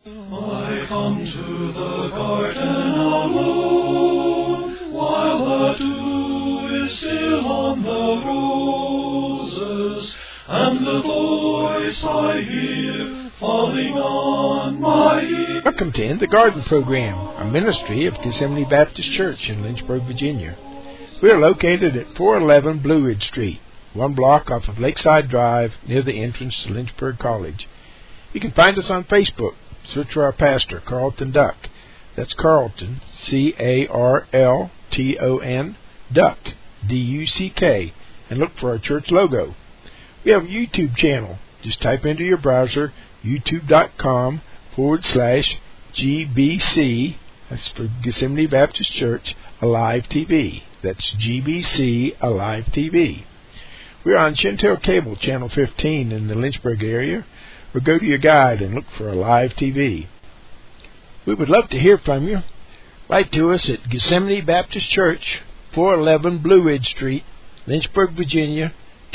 I come to the garden alone, while the dew is still on the roses, and the voice I hear falling on my ear. Welcome to In the Garden program, a ministry of Gethsemane Baptist Church in Lynchburg, Virginia. We are located at 411 Blue Ridge Street, one block off of Lakeside Drive near the entrance to Lynchburg College. You can find us on Facebook. Search for our pastor, Carlton Duck. That's Carlton, C-A-R-L-T-O-N, Duck, D-U-C-K, and look for our church logo. We have a YouTube channel. Just type into your browser youtube.com/GBC, that's for Gethsemane Baptist Church, Alive TV. That's GBC Alive TV. We're on Chantel Cable, Channel 15 in the Lynchburg area, or go to your guide and look for Alive TV. We would love to hear from you. Write to us at Gethsemane Baptist Church, 411 Blue Ridge Street, Lynchburg, Virginia,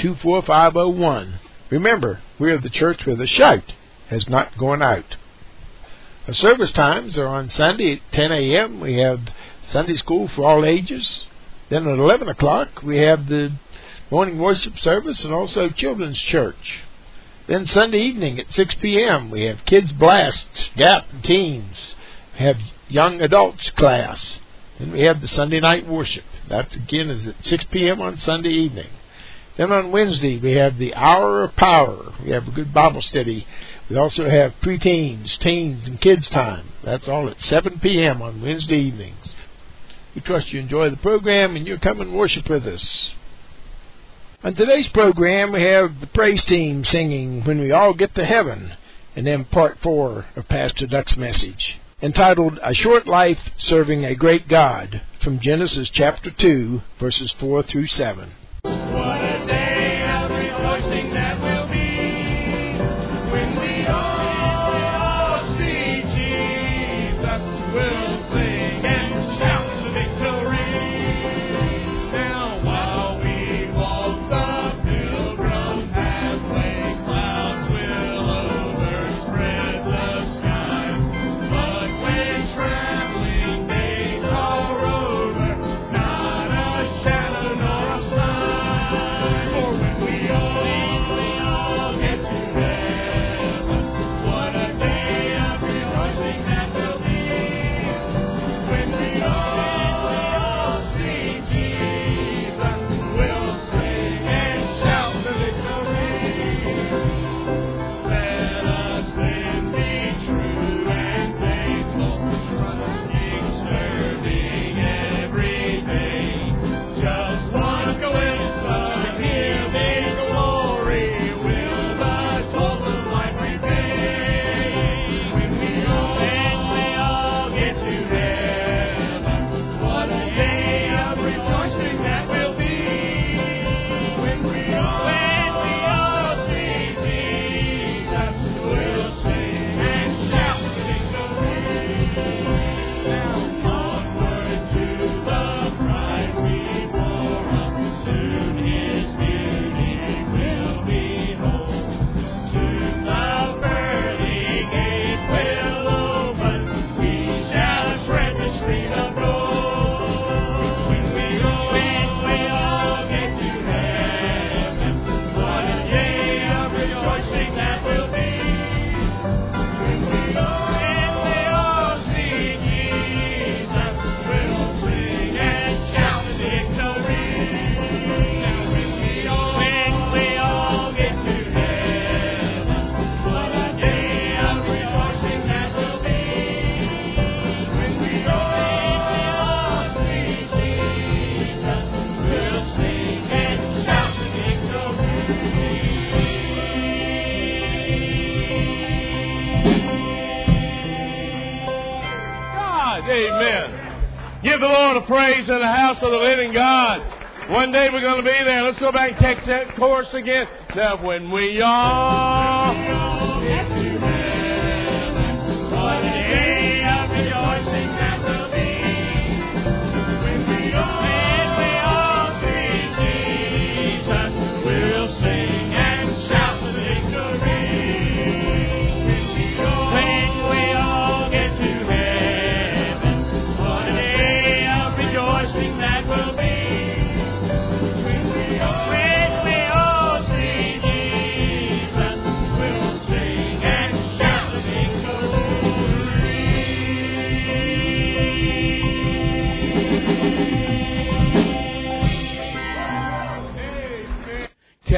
24501. Remember, we are the church where the shout has not gone out. Our service times are on Sunday at 10 a.m. We have Sunday school for all ages. Then at 11 o'clock, we have the morning worship service and also children's church. Then Sunday evening at 6 p.m., we have Kids Blast, Gap, and Teens. We have Young Adults class. Then we have the Sunday night worship. That, again, is at 6 p.m. on Sunday evening. Then on Wednesday, we have the Hour of Power. We have a good Bible study. We also have preteens, teens, and kids time. That's all at 7 p.m. on Wednesday evenings. We trust you enjoy the program and you'll come and worship with us. On today's program, we have the praise team singing When We All Get to Heaven, and then part 4 of Pastor Duck's message, entitled A Short Life Serving a Great God, from Genesis chapter 2, verses 4 through 7. What a day of rejoicing that will be when we all see Jesus. We'll sing and shout the victory. Now while we walk the pilgrim pathway, clouds will overspread the skies. But when traveling days are over, not a shadow nor a sign. For when we all get to heaven, what a day of rejoicing that will be. When we all see Jesus, we'll sing and shout the victory. Let us then be true and faithful, trusting, serving every day. Just one glimpse of giving glory will the toll of life repay. When we all get to heaven, what a day of rejoicing that will be. When we all see Jesus, we'll sing and shout the victory. Now onward to the prize before us, soon His beauty will behold. Soon the pearly gates will open, we shall tread the street of gold. When we all get to heaven, what a day of rejoicing that will be. When we all see Jesus, we'll sing and shout the victory. Now when we all get to heaven, what a day of rejoicing that will be. When we all see Jesus, we'll sing and shout the victory. God, amen. Give the Lord a praise in the house of the living God. One day we're going to be there. Let's go back and take that chorus again. Now when we all get to heaven, what a day of rejoicing that will be. When we all see Jesus, we'll sing and shout the victory. When we all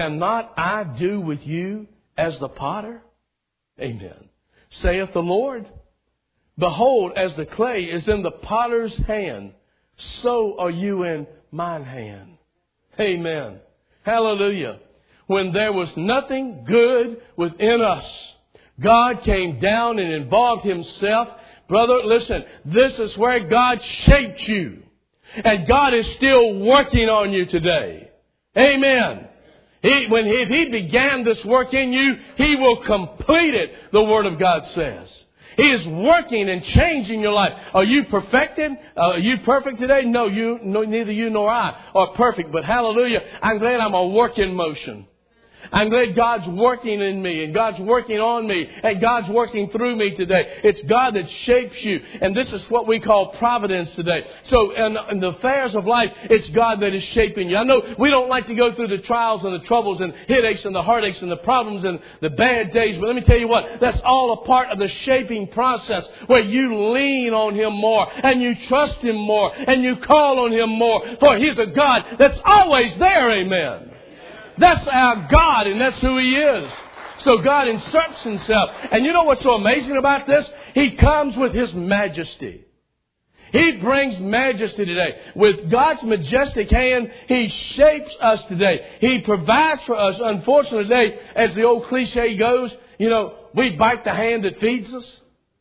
cannot I do with you as the potter? Amen. Saith the Lord, behold, as the clay is in the potter's hand, so are you in mine hand. Amen. Hallelujah. When there was nothing good within us, God came down and involved Himself. Brother, listen, this is where God shaped you. And God is still working on you today. Amen. If He began this work in you, He will complete it, the Word of God says. He is working and changing your life. Are you perfected? Are you perfect today? No, neither you nor I are perfect. But hallelujah, I'm glad I'm a work in motion. I'm glad God's working in me and God's working on me and God's working through me today. It's God that shapes you. And this is what we call providence today. So in the affairs of life, it's God that is shaping you. I know we don't like to go through the trials and the troubles and headaches and the heartaches and the problems and the bad days. But let me tell you what, that's all a part of the shaping process where you lean on Him more and you trust Him more and you call on Him more. For He's a God that's always there. Amen. That's our God, and that's who He is. So God inserts Himself. And you know what's so amazing about this? He comes with His majesty. He brings majesty today. With God's majestic hand, He shapes us today. He provides for us. Unfortunately today, as the old cliche goes, we bite the hand that feeds us.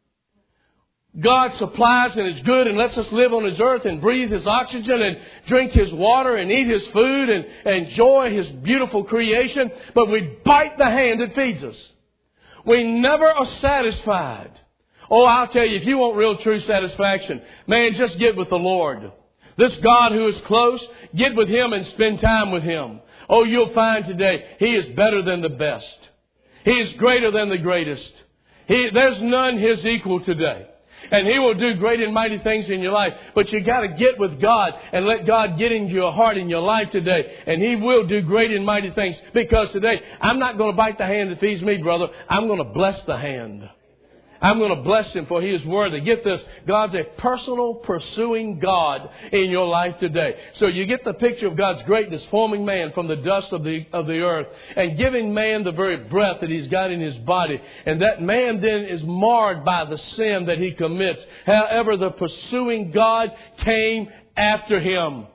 God supplies and is good and lets us live on His earth and breathe His oxygen and drink His water and eat His food and enjoy His beautiful creation. But we bite the hand that feeds us. We never are satisfied. Oh, I'll tell you, if you want real true satisfaction, man, just get with the Lord. This God who is close, get with Him and spend time with Him. Oh, you'll find today He is better than the best. He is greater than the greatest. There's none His equal today. And He will do great and mighty things in your life. But you got to get with God and let God get into your heart and your life today. And He will do great and mighty things. Because today, I'm not going to bite the hand that feeds me, brother. I'm going to bless the hand. I'm going to bless Him, for He is worthy. Get this. God's a personal pursuing God in your life today. So you get the picture of God's greatness, forming man from the dust of the earth and giving man the very breath that He's got in his body. And that man then is marred by the sin that he commits. However, the pursuing God came after him.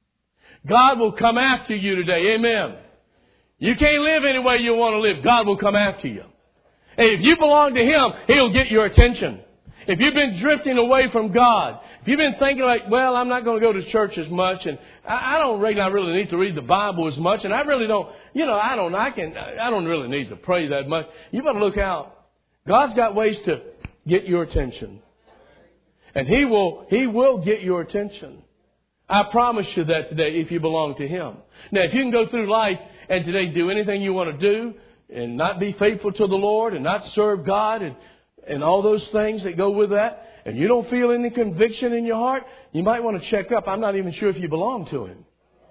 God will come after you today. Amen. You can't live any way you want to live. God will come after you. Hey, if you belong to Him, He'll get your attention. If you've been drifting away from God, if you've been thinking like, well, I'm not going to go to church as much, and I don't really need to read the Bible as much, and I really don't, I don't really need to pray that much. You better look out. God's got ways to get your attention. And He will get your attention. I promise you that today if you belong to Him. Now, if you can go through life and today do anything you want to do, and not be faithful to the Lord and not serve God and all those things that go with that, and you don't feel any conviction in your heart, you might want to check up. I'm not even sure if you belong to Him.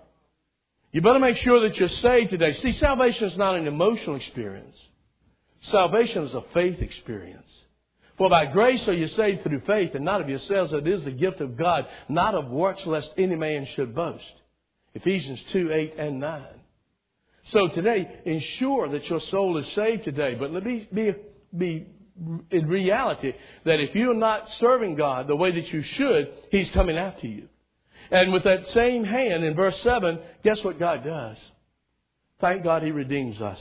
You better make sure that you're saved today. See, salvation is not an emotional experience. Salvation is a faith experience. For by grace are you saved through faith, and not of yourselves. It is the gift of God, not of works, lest any man should boast. Ephesians 2:8 and 9. So today, ensure that your soul is saved today. But let me be in reality that if you're not serving God the way that you should, He's coming after you. And with that same hand in verse 7, guess what God does? Thank God He redeems us.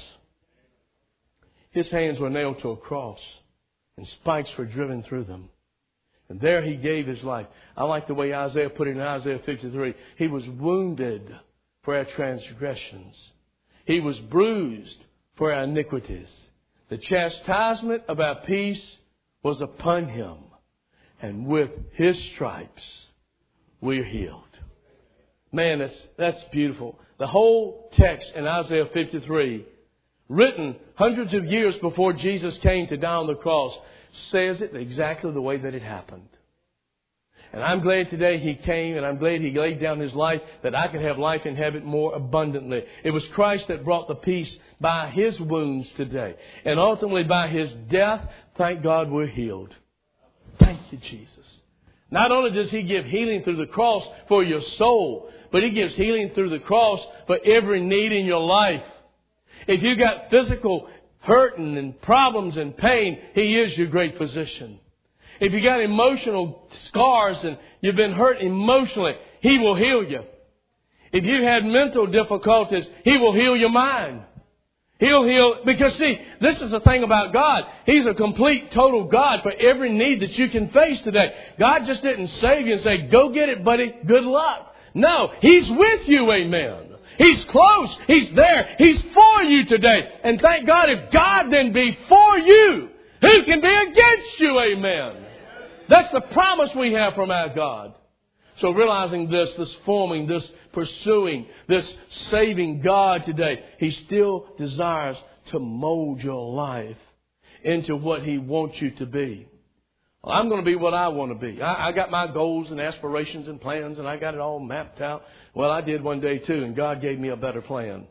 His hands were nailed to a cross and spikes were driven through them. And there He gave His life. I like the way Isaiah put it in Isaiah 53. He was wounded for our transgressions. He was bruised for our iniquities. The chastisement of our peace was upon Him. And with His stripes, we're healed. Man, that's beautiful. The whole text in Isaiah 53, written hundreds of years before Jesus came to die on the cross, says it exactly the way that it happened. And I'm glad today He came, and I'm glad He laid down His life that I could have life and have it more abundantly. It was Christ that brought the peace by His wounds today. And ultimately by His death, thank God we're healed. Thank you, Jesus. Not only does He give healing through the cross for your soul, but He gives healing through the cross for every need in your life. If you got physical hurting and problems and pain, He is your great physician. If you got emotional scars and you've been hurt emotionally, He will heal you. If you had mental difficulties, He will heal your mind. He'll heal, because see, this is the thing about God. He's a complete, total God for every need that you can face today. God just didn't save you and say, go get it, buddy, good luck. No, He's with you, amen. He's close, He's there, He's for you today. And thank God, if God then be for you, who can be against you, amen. That's the promise we have from our God. So realizing this forming, this pursuing, this saving God today, He still desires to mold your life into what He wants you to be. Well, I'm going to be what I want to be. I got my goals and aspirations and plans, and I got it all mapped out. Well, I did one day too, and God gave me a better plan.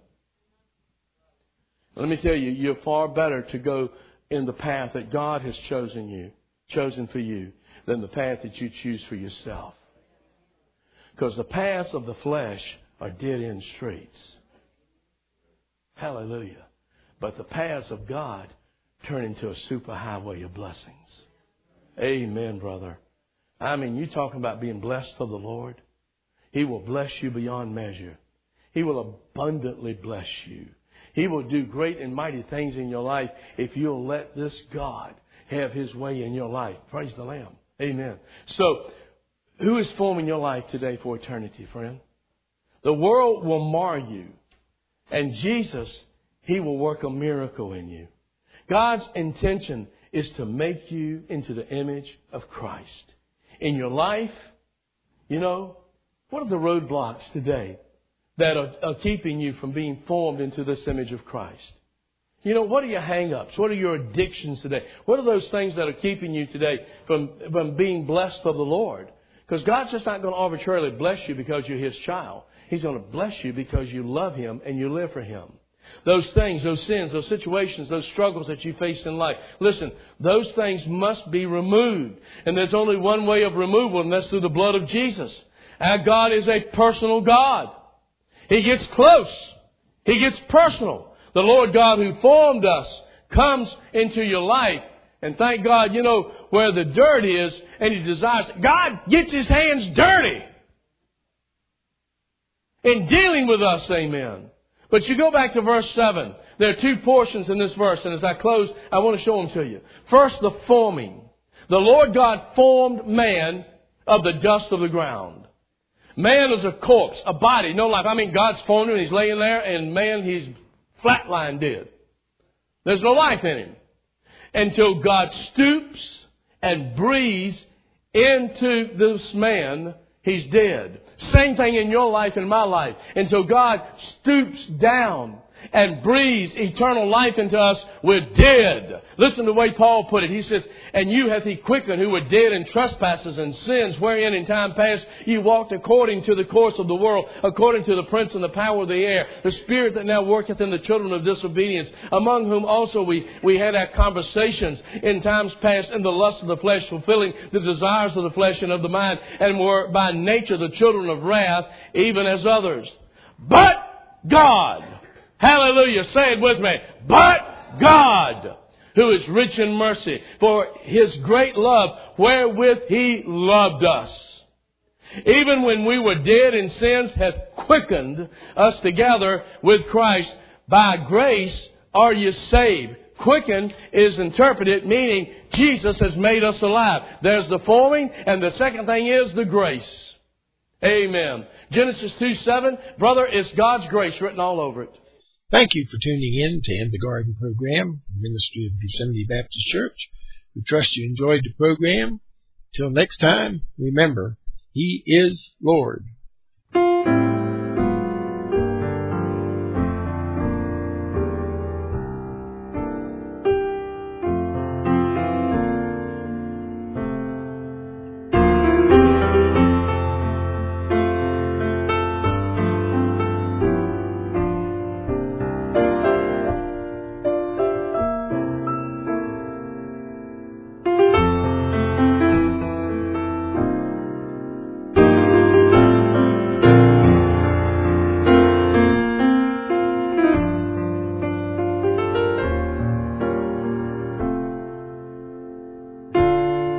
Let me tell you, you're far better to go in the path that God has chosen for you, than the path that you choose for yourself. Because the paths of the flesh are dead-end streets. Hallelujah. But the paths of God turn into a superhighway of blessings. Amen, brother. I mean, you talking about being blessed of the Lord. He will bless you beyond measure. He will abundantly bless you. He will do great and mighty things in your life if you'll let this God have His way in your life. Praise the Lamb. Amen. So, who is forming your life today for eternity, friend? The world will mar you. And Jesus, He will work a miracle in you. God's intention is to make you into the image of Christ. In your life, you know, what are the roadblocks today that are keeping you from being formed into this image of Christ? You know, what are your hang-ups? What are your addictions today? What are those things that are keeping you today from being blessed of the Lord? Because God's just not going to arbitrarily bless you because you're His child. He's going to bless you because you love Him and you live for Him. Those things, those sins, those situations, those struggles that you face in life. Listen, those things must be removed. And there's only one way of removal, and that's through the blood of Jesus. Our God is a personal God. He gets close. He gets personal. The Lord God who formed us comes into your life. And thank God, you know, where the dirt is, and He desires. God gets His hands dirty in dealing with us, amen. But you go back to verse 7. There are two portions in this verse, and as I close, I want to show them to you. First, the forming. The Lord God formed man of the dust of the ground. Man is a corpse, a body, no life. I mean, God's formed him, He's laying there, and man, he's flatline dead. There's no life in him. Until God stoops and breathes into this man, he's dead. Same thing in your life and my life. Until God stoops down and breathes eternal life into us, we're dead. Listen to the way Paul put it. He says, and you hath He quickened who were dead in trespasses and sins, wherein in time past you walked according to the course of the world, according to the prince and the power of the air, the spirit that now worketh in the children of disobedience, among whom also we had our conversations in times past in the lust of the flesh, fulfilling the desires of the flesh and of the mind, and were by nature the children of wrath, even as others. But God, hallelujah, say it with me. But God, who is rich in mercy, for His great love wherewith He loved us, even when we were dead in sins, hath quickened us together with Christ. By grace are you saved. Quicken is interpreted meaning Jesus has made us alive. There's the forming, and the second thing is the grace. Amen. Genesis 2:7, brother, it's God's grace written all over it. Thank you for tuning in to In the Garden program, Ministry of Gethsemane Baptist Church. We trust you enjoyed the program. Till next time, remember, He is Lord.